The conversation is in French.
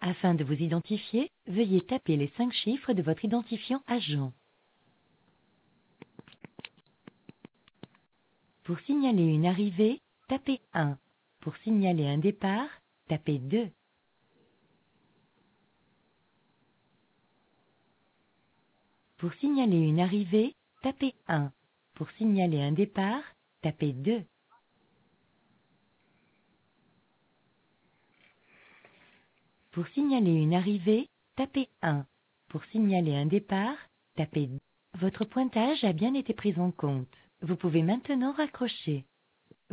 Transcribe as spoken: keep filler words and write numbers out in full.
Afin de vous identifier, veuillez taper les cinq chiffres de votre identifiant agent. Pour signaler une arrivée, tapez un. Pour signaler un départ, tapez deux. Pour signaler une arrivée, tapez un. Pour signaler un départ, tapez deux. Pour signaler une arrivée, tapez un. Pour signaler un départ, tapez deux. Votre pointage a bien été pris en compte. Vous pouvez maintenant raccrocher.